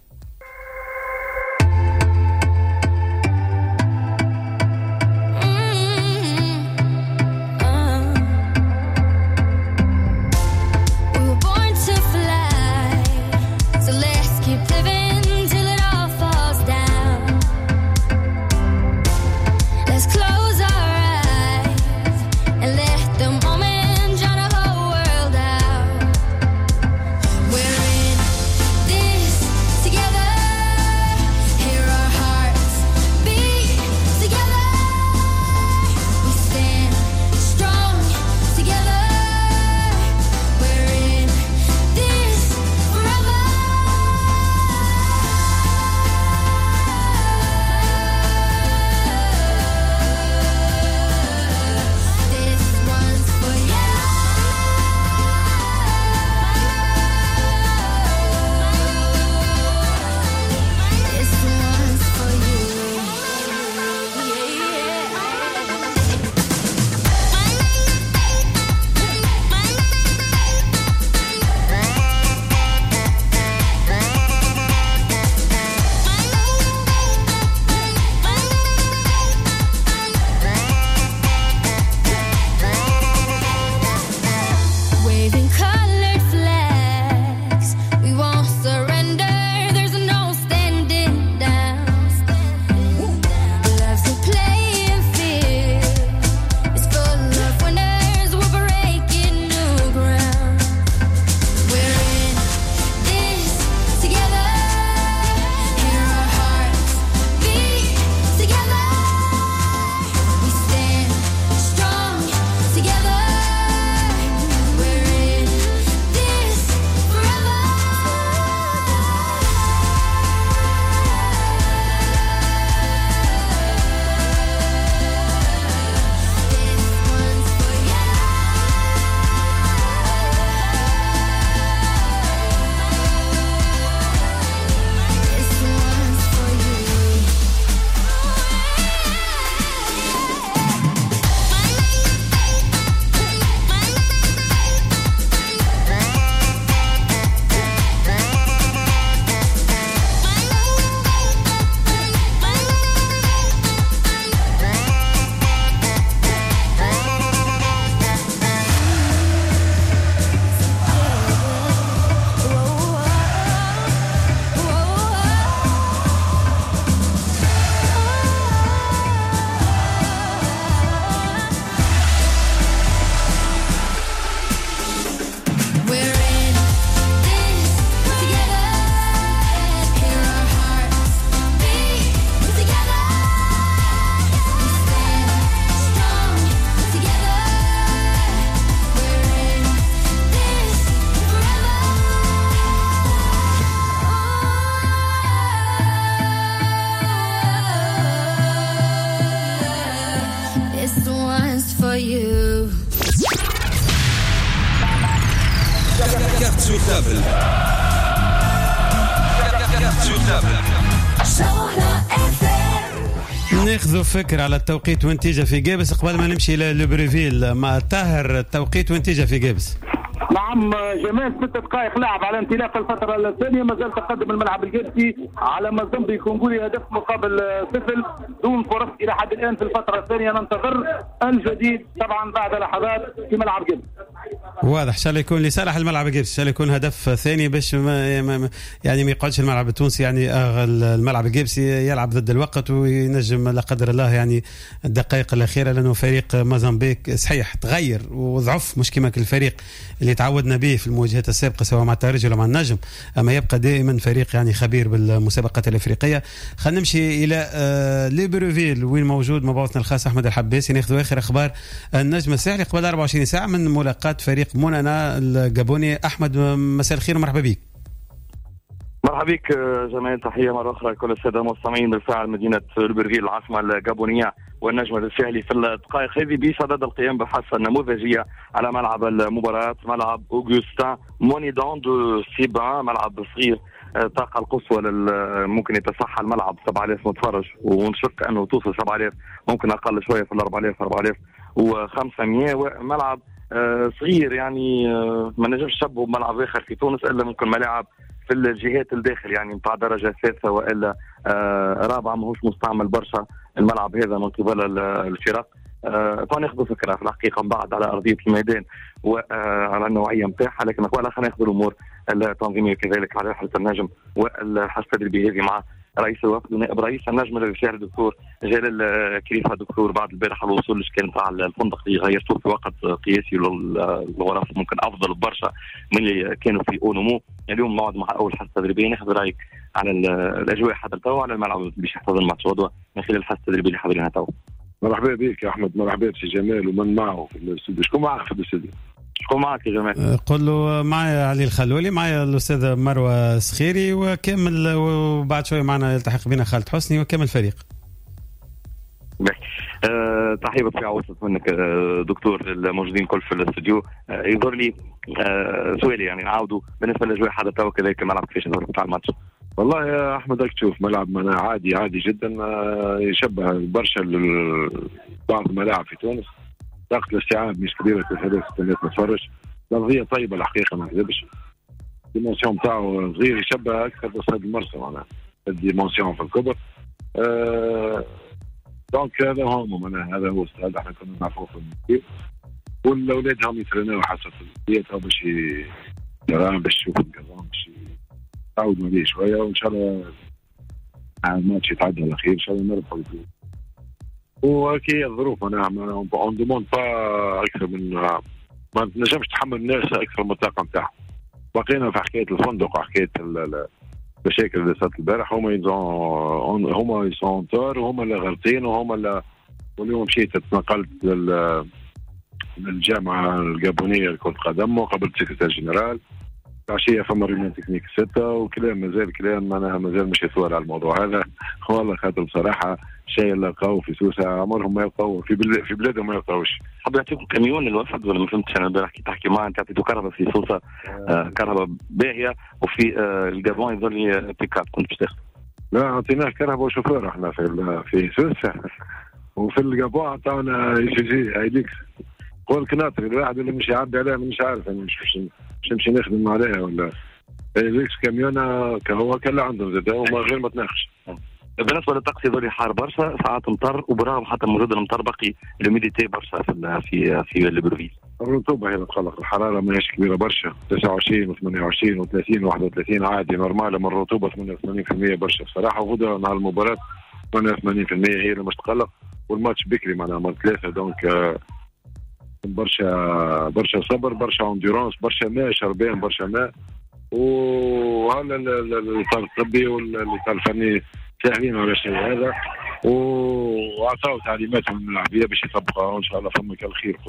F: تابل. كارت سور تابل.
A: ناخذ فكرة على التوقيت وانتيجة في جابس قبل ما نمشي للبريفيل. مع طاهر التوقيت وانتيجة في جابس.
D: نعم جمال 6 دقائق لعب على انطلاق الفترة الثانية، ما زال تقدم الملعب الجابسي على مازامبي كونغولي هدف مقابل 0 دون فرص إلى حد الآن في الفترة الثانية. ننتظر الجديد طبعا بعد لحظات في ملعب جابس.
A: واضح شاء الله يكون لصالح الملعب الجابسي، شاء الله يكون هدف ثاني باش ما يقعدش الملعب التونسي يعني الملعب الجابسي يلعب ضد الوقت وينجم لا قدر الله يعني الدقائق الأخيرة، لأنه فريق مازامبيك صحيح تغير وضعف مش كما الفريق اللي تعودنا به في المواجهات السابقة سواء مع الترجي ولا مع النجم، أما يبقى دائما فريق يعني خبير بالمسابقات الأفريقية. خلينا نمشي إلى ليبروفيل وين موجود مبعوثنا الخاص أحمد الحباسي ناخذ آخر أخبار النجم الساحلي قبل 24 ساعة من ملاقاة فريق مونانا الجابوني. أحمد مساء الخير ومرحبا بك.
H: مرحبا بك جمال، تحية مرة أخرى لكل السادة المستمعين. بالفعل مدينة ليبرفيل العاصمة الجابونية والنجم الساحلي في الدقائق هذه بصدد القيام بالحصة النموذجية على ملعب المباراة، ملعب أوغوستان مونيدون دو سيبا، ملعب صغير الطاقة القصوى ممكن يتصحى الملعب 7000 متفرج، ونشك أنه توصل 7000 ممكن أقل شوية في 4500 ملعب صغير يعني ما نجمش نشبهه بملعب آخر في تونس إلا ممكن ملاعب في الجهات الداخل يعني نتاع درجة ثالثة وإلا رابعة، ماهوش مستعمل برشا الملعب هذا من قبل الفرق. فناخذ فكرة في الحقيقة من بعد على أرضية الميدان وعلى النوعية متاعها، لكن أقوالها خلينا ناخذ الأمور التنظيمية كذلك على رحلة النجم والحصة التدريبية هذه مع رئيس الوفد ونائب رئيس النجم الرئيسي الدكتور جلال كريفة. دكتور بعد البارحة الوصول للإشكال نتاع الفندق اللي غيرتوه في وقت قياسي للغرف ممكن أفضل برشا من اللي كانوا في أونمو. اليوم نقعد مع أول حصة تدريبية ناخذ رأيك على الأجواء حتى تو على الملعب باش يحتضن الماتش غدوة من خلال الحصة التدريبية اللي حاضرينها تو.
I: مرحبا بك يا أحمد، مرحبا بسي جمال ومن معه في الاستوديو. شكون معك في الاستوديو؟
H: شكون معك يا جمال؟
A: قل له معي علي الخلولي، معي الأستاذ مروة سخيري وكامل، وبعد شوية معنا يلتحق بنا خالد حسني وكامل الفريق.
H: تحية بالطبيعة وصلت منك دكتور الموجودين كل في الاستوديو. يظهر لي سؤالي يعني نعاودوا بالنسبة للأجواء حتى تو كذلك الملعب كيفاش يظهر بتاع الماتش؟
I: والله يا أحمد راك تشوف ملعب عادي جدا، يشبه برشا بعض الملاعب في تونس. طاقة الاستيعاب مش كبيرة، 3600 متفرج. الأرضية طيبة الحقيقة ما نكذبش. الديمونسيون بتاعه صغير يشبه أكثر باستاد المرسى معناها الديمونسيون في الكبر. دونك هذا هذا هو استاد احنا كنا نعرفوه في المدير، والأولاد هم يترينوا حسب البيئة باش يشوفوا النظام باش يتعودوا عليه شوية، وإن شاء الله الماتش يتعدى على خير إن شاء الله نربحوا. وكي الظروف أنا اون دوموند با أكثر من ما نجمش تحمل الناس أكثر من الطاقة نتاعهم. بقينا في حكاية الفندق وحكاية المشاكل اللي صارت البارح. هما يسون تور وهما اللي غلطين وهما اللي. واليوم مشيت اتنقلت للجامعة الجابونية لكرة قدم وقابلت سكرتير جنرال. العشية فما ريونيون تكنيك 6 وكلام مازال كلام أنا مازال مش يثور على الموضوع هذا. والله خاطر بصراحة شيء اللي لقاوه في سوسة عمرهم ما يلقاوه في بلادهم ما يلقاوش.
H: حاب يعطيكم كاميون للوفد ولا ما فهمتش أنا البارح كي تحكي معاه أنت عطيتوا كهرباء في سوسة كهرباء باهية وفي الجابون يظل لي بيكاب كنت باش تاخذ؟
I: لا عطيناه كهرباء وشوفير احنا في سوسة وفي الجابون عطاونا يسوزي هايليكس. قول كناطري الواحد اللي مش يعدي عليها مش عارف أنا مش نمشي نخدم عليها ولا هايليكس كاميونة كهو كلا عندهم زاد وما غير ما تناقش.
H: بالنسبه للطقس يظل حار برشا ساعات مطر وبرغم حتى موجود المطر باقي الهيوميديتي برشا في ليبروفيل.
I: الرطوبه هي اللي تقلق، الحراره ماهيش كبيره برشا 29 و28 و30 و31 عادي نورمال، من الرطوبه 88% برشا بصراحه. وغدا مع المباراه 88% هي اللي مش تقلق، والماتش بكري معناها من 3 دونك برشا صبر برشا انديرونس برشا ماء شربان برشا ماء. وهلا الاطار الطبي والاطار الفني ساهلين على الشيء هذا وعطاو تعليمات من اللاعبيه باش يطبقوها وان شاء الله فما كل خير.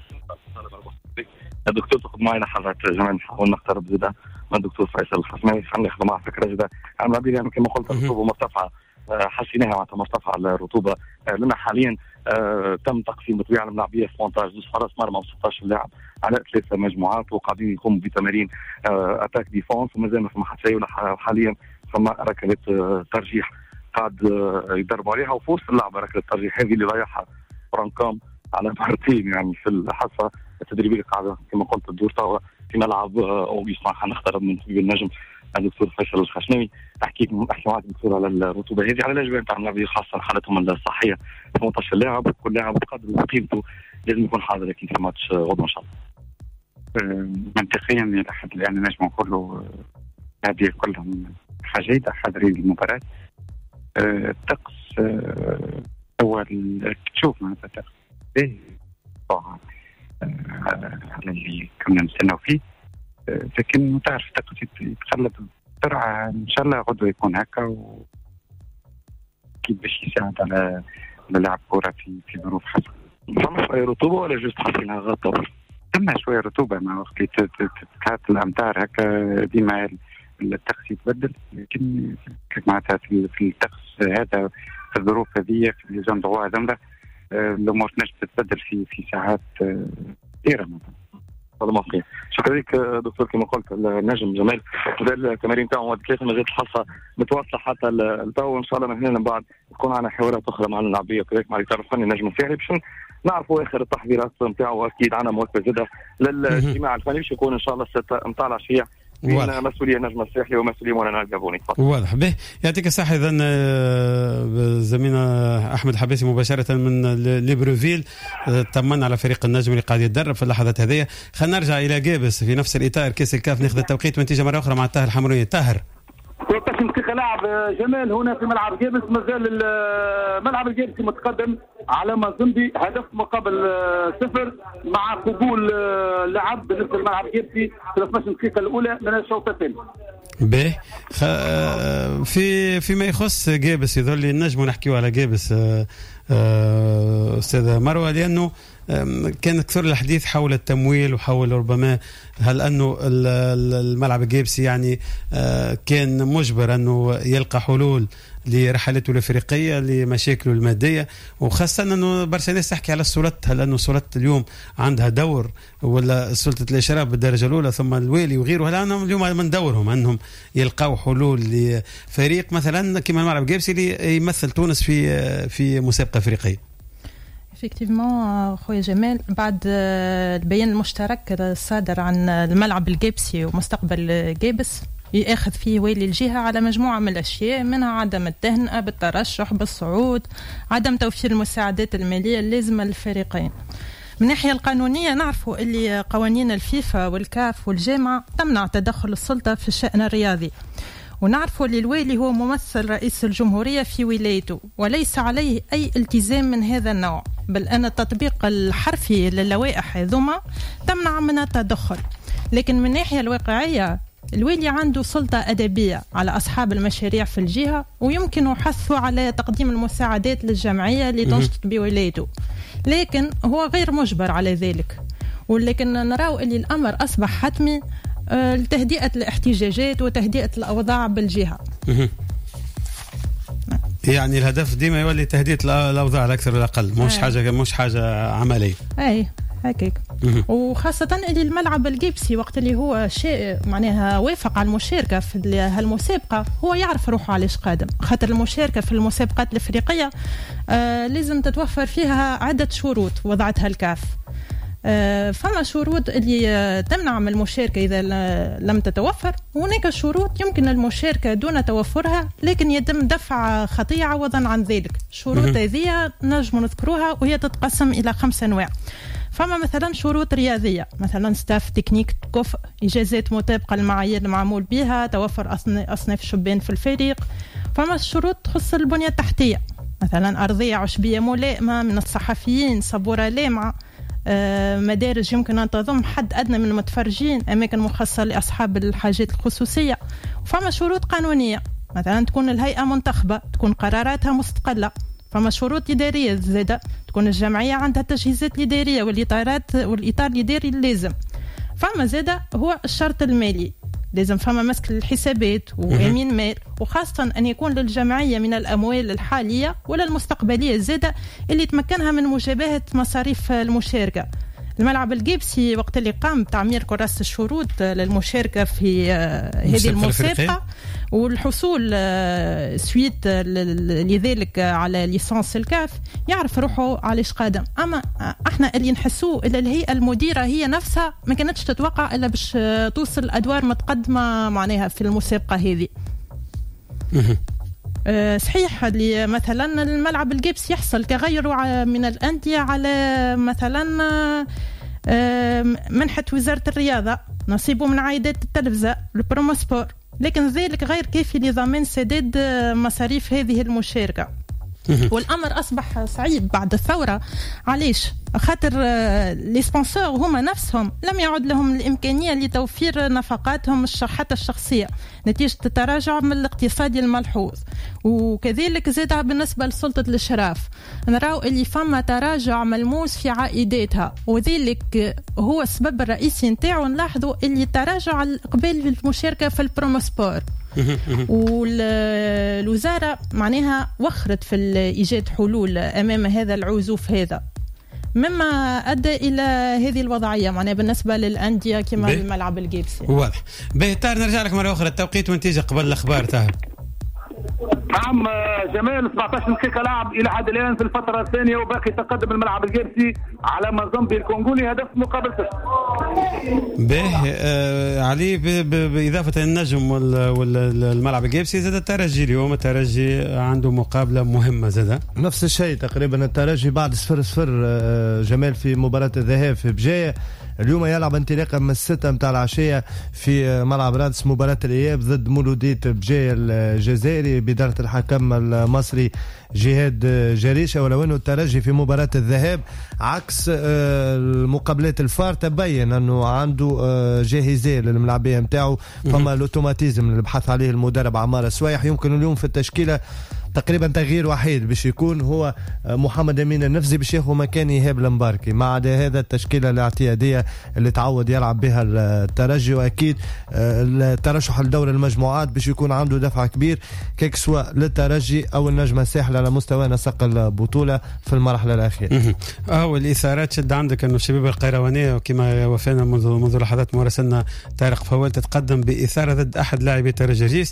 H: الدكتور تاخذ معي لحظات زمان نحاول نقترب زاده من الدكتور فيصل الحسناوي خلينا ناخذ معه فكره جدا عن اللاعبين يعني كما قلت الرطوبه مرتفعه حسيناها معناتها مرتفعه الرطوبه، لنا حاليا تم تقسيم بطبيعه الملاعبيه في مونتاج زوج حراس مرمى و16 لاعب على 3 مجموعات، وقاعدين يقوموا بتمارين اتاك ديفونس، ومازال ما فما حتى حاليا فما ركله ترجيح قاعد يدربوا عليها، وفي وسط اللعبه ركله الترجيح هذه اللي رايحه فرانكام على مرتين يعني في الحصه التدريبيه قاعده كما قلت الدور توا في ملعب اوغيس. حنختار من طبيب النجم الدكتور فيصل الخشناوي احكي معك دكتور على الرطوبه هذه، على الاجواء نتاع الملاعبيه خاصه حالتهم الصحيه. 18 لاعب كل لاعب بقدر وقيمته لازم يكون حاضر اكيد في ماتش غدا ان شاء الله.
J: منطقيا الى حد الان نجم نقولوا هذه كلهم حاجات حاضرين المباراه. الطقس هو تشوف معناتها الطقس طبعا على اللي كنا نستناو فيه، لكن تعرف الطقس يتقلب بسرعه. ان شاء الله غدوه يكون هكا، واكيد باش يساعد على لعب كره في ظروف حسنه.
H: فما شويه رطوبه ولا جوست حاطينها غطا؟
J: ثم شويه رطوبه مع وقت اللي تتكات الامطار هكا ديما الطقس يتبدل، لكن معناتها في الطقس هذا في الظروف هذه في الزون دغوا هذا الامور تنجم تتبدل في ساعات كثيره.
H: هذا موقع. شكرا لك دكتور. كما قلت النجم جمال التمارين تاعهم ودكاتره مازالت الحصه متواصله حتى التو، ان شاء الله من هنا من بعد تكون عندنا حوارات اخرى مع اللاعبيه وكذلك مع الاطار الفني النجم الساحلي باش نعرفوا اخر التحضيرات نتاعو. واكيد عندنا مواكبه زاده للاجتماع الفني باش يكون ان شاء الله 6 متاع العشيه بين مسؤوليه النجم الساحلي ومسؤوليه مولانا الجابوني.
A: واضح به. يعطيك الصحه. اذا زميلنا احمد حبيسي مباشره من ليبروفيل طمنا على فريق النجم اللي قاعد يتدرب في اللحظات هذه. خلينا نرجع الى جابس في نفس الاطار كاس الكاف، ناخذ التوقيت ونتيجه مره اخرى مع الطاهر الحمروني. طاهر
D: 13 دقيقة لاعب جمال هنا في ملعب جابس، مازال ملعب الجابسي متقدم على مازندي هدف مقابل 0 مع قبول لعب بالنسبة لملعب جابسي 13 دقيقة الأولى من الشوط الثاني.
A: به فيما يخص جابس يظل لي النجم ونحكيو على جابس أستاذ مروة، لأنه كان كثير الحديث حول التمويل وحول ربما هل أنه الملعب الجابسي يعني كان مجبر أنه يلقى حلول لرحلته الافريقيه لمشاكله الماديه، وخاصه انه برشا ناس تحكي على السلطه، هل انه السلطه اليوم عندها دور ولا سلطه الاشراف بالدرجه الاولى ثم الوالي وغيره، هل انهم اليوم من دورهم انهم يلقاو حلول لفريق مثلا كما الملعب الجابسي اللي يمثل تونس في مسابقه افريقيه؟
B: effectivement خويا جمال، بعد البيان المشترك الصادر عن الملعب الجابسي ومستقبل جابس يأخذ فيه والي الجهة على مجموعة من الأشياء، منها عدم التهنئة بالترشح بالصعود، عدم توفير المساعدات المالية اللازمة للفريقين. من الناحية القانونية نعرفوا اللي قوانين الفيفا والكاف والجامعة تمنع تدخل السلطة في الشأن الرياضي، ونعرفوا اللي الوالي هو ممثل رئيس الجمهورية في ولايته وليس عليه أي التزام من هذا النوع، بل أن التطبيق الحرفي للوائح هذوما تمنع من التدخل. لكن من الناحية الواقعية الوالي عنده سلطة أدبية على أصحاب المشاريع في الجهة، ويمكن حثه على تقديم المساعدات للجمعية اللي تنشط بولايته، لكن هو غير مجبر على ذلك. ولكن نراو أن الأمر أصبح حتمي لتهدئة الاحتجاجات وتهدئة الأوضاع بالجهة.
A: يعني الهدف ديما يولي تهدئة الأوضاع على أكثر ولا أقل، مش حاجة عملية.
B: أي هكاك. وخاصة اللي الملعب الجيبسي وقت اللي هو شيء معناها وافق على المشاركة في هالمسابقة هو يعرف روحه علاش قادم، خاطر المشاركة في المسابقات الأفريقية لازم تتوفر فيها عدة شروط وضعتها الكاف. فما شروط اللي تمنع من المشاركة إذا لم تتوفر، هناك شروط يمكن المشاركة دون توفرها لكن يتم دفع خطية عوضا عن ذلك. شروط هذه نجم نذكروها وهي تتقسم إلى 5 أنواع. فما مثلا شروط رياضية، مثلا ستاف تكنيك كفء، إجازات مطابقة للمعايير المعمول بها، توفر أصناف شبان في الفريق. فما الشروط تخص البنية التحتية، مثلا أرضية عشبية ملائمة من الصحفيين، صبورة لامعة، مدارج يمكن أن تضم حد أدنى من المتفرجين، أماكن مخصصة لأصحاب الحاجات الخصوصية. وفما شروط قانونية، مثلا تكون الهيئة منتخبة، تكون قراراتها مستقلة. فما شروط إدارية زادة، تكون الجمعية عندها تجهيزات الإدارية والإطار الإداري اللازم. فما زادة هو الشرط المالي، لازم فما مسك الحسابات وامين مال، وخاصه ان يكون للجمعيه من الاموال الحاليه ولا المستقبليه الزاده اللي تمكنها من مجابهه مصاريف المشاركه. الملعب الجيبسي وقت اللي قام بتعمير كراسة الشروط للمشاركة في هذه المسابقة والحصول سويت لذلك على ليسانس الكاف، يعرف روحه علاش قادم. أما احنا اللي نحسوه إلا الهيئة المديرة هي نفسها ما كانتش تتوقع إلا باش توصل أدوار متقدمة معناها في المسابقة هذه. صحيح اللي مثلا الملعب الجيبس يحصل كغيره من الأندية على مثلا منحة وزارة الرياضة، نصيبه من عائدات التلفزة البروموسبور، لكن ذلك غير كافي لضمان سداد مصاريف هذه المشاركة. والأمر أصبح صعيب بعد الثورة. علاش؟ خاطر لي سبونسور هما نفسهم لم يعد لهم الإمكانية لتوفير نفقاتهم حتى الشخصية نتيجة التراجع من الاقتصادي الملحوظ، وكذلك زاد بالنسبة لسلطة الإشراف نراو اللي فما تراجع ملموس في عائداتها، وذلك هو السبب الرئيسي نتاعو. نلاحظوا اللي تراجع الإقبال بالمشاركة في البروموسبور، والوزارة معناها وخرت في إيجاد حلول أمام هذا العزوف هذا، مما أدى إلى هذه الوضعية معناها بالنسبة للأندية كما الملعب الجيبسي.
A: واضح. طاهر نرجع لك مرة أخرى، التوقيت والنتيجة قبل الأخبار. طاهر.
D: نعم جمال، 17 دقيقة لعب إلى حد الآن في الفترة الثانية، وباقي تقدم الملعب الجيبسي على مازامبي الكونغولي هدف مقابل 0.
A: علي بإضافة النجم والملعب الجيبسي زاد الترجي اليوم. الترجي عنده مقابلة مهمة زاد
C: نفس الشيء تقريبا. الترجي بعد 0-0 جمال في مباراة الذهاب في بجاية، اليوم يلعب انطلاقا من 6 متاع العشية في ملعب رادس مباراة الإياب ضد مولودية بجاية الجزائري بإدارة الحكم المصري جهاد جريشة. ولو أنه الترجي في مباراة الذهاب عكس المقابلات الفار تبين أنه عنده جاهزية للملاعبية متاعه، فما الأوتوماتيزم اللي بحث عليه المدرب عمار السويح. يمكن اليوم في التشكيلة تقريبا تغيير وحيد باش يكون هو محمد أمين النفزي باش ياخذ مكان إيهاب المباركي. مع عدا هذا التشكيلة الاعتيادية اللي تعود يلعب بها الترجي، وأكيد الترشح لدور المجموعات باش يكون عنده دفع كبير كيك سواء للترجي أو النجمة الساحلة على مستوى نسق البطولة في المرحلة الأخيرة.
A: والإثارات شد عندك أنه الشباب القيروانية وكما وفانا منذ لحظات مراسلنا طارق فوال تتقدم بإثارة ضد أحد لاعبي الترجي،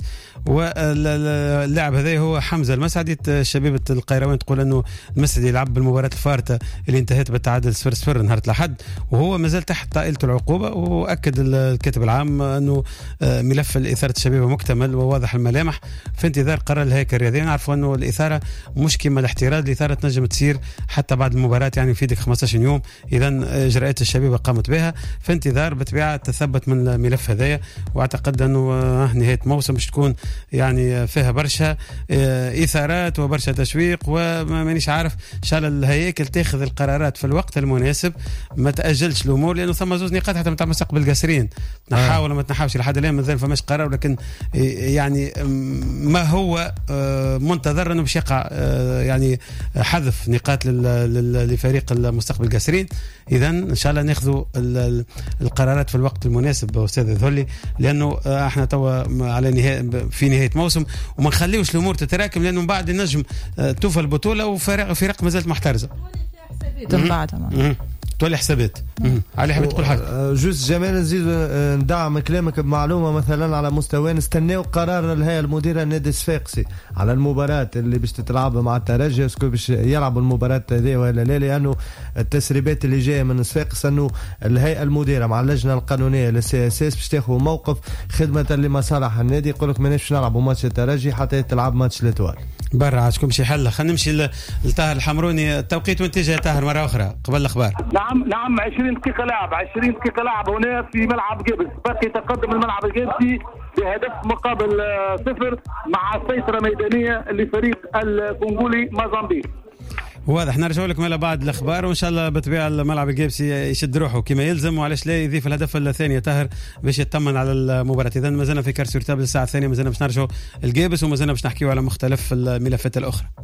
A: واللاعب هذا هو حمزة المسعدي. شبيبة القيروان تقول أنه المسعدي يلعب بالمباراة الفارطة اللي انتهت بالتعادل 0-0 نهار الأحد، وهو مازال تحت طائلة العقوبة. وأكد الكاتب العام أنه ملف الإثارة الشبيبة مكتمل وواضح الملامح في انتظار قرار الهيئة الرياضية. نعرفوا أنه الإثارة مش كما الاحتراز، الإثارة تنجم تصير حتى بعد المباراة، يعني يفيدك 15 يوم إذا إجراءات الشبيبة قامت بها في انتظار بطبيعة تثبت من الملف هذايا. واعتقد أنه نهاية موسم مش تكون يعني فيها برشا إثارات وبرشا تشويق، ومانيش عارف إن شاء الله الهياكل تاخذ القرارات في الوقت المناسب، ما تأجلش الأمور، لأنه ثم زوز نقاط حتى متاع مستقبل قاسرين نحاول ولا ما تنحاوش لحد الآن مازال فماش قرار، لكن يعني ما هو منتظر أنه باش يقع يعني حذف نقاط لفريق المستقبل قاسرين. إذا إن شاء الله ناخذوا القرارات في الوقت المناسب أستاذ ذولي، لأنه احنا توا على في نهاية موسم وما نخليوش الأمور تتراكم، لأنه بعد النجم توفى البطولة وفرق ما زالت محترزة تولي حسابات. علي حبيت تقول حاجة؟
C: جوز جمال نزيد ندعم كلامك بمعلومة مثلا على مستوى نستناو قرار الهيئة المديرة نادي الصفاقسي على المباراة اللي باش تتلعب مع الترجي، اسكو باش يلعبوا المباراة هذه ولا لا، لأنه التسريبات اللي جاية من الصفاقس أنه الهيئة المديرة مع اللجنة القانونية للسي اس اس باش تاخذ موقف خدمة لمصالح النادي. يقول لك ماناش نلعبوا ماتش الترجي حتى تلعب ماتش الاتوال
A: برا. عاشكم شي حل. خلينا نمشي لطاهر الحمروني، التوقيت وانتجاه طاهر مرة أخرى قبل الأخبار.
D: نعم 20 دقيقة لعب هنا في ملعب جيبس، باقي تقدم الملعب الجيبسي بهدف مقابل 0 مع سيطرة ميدانية لفريق الكونغولي مازامبيق.
A: واضح. نرجع لكم إلى بعد الأخبار، وإن شاء الله بطبيعة الملعب الجيبسي يشد روحه كما يلزم، وعلاش لا يضيف الهدف الثاني طاهر باش يطمن على المباراة. إذا ما زلنا في كارت سورتابل الساعة الثانية، ما زلنا باش نرجعوا الجيبس وما زلنا باش نحكيوا على مختلف الملفات الأخرى.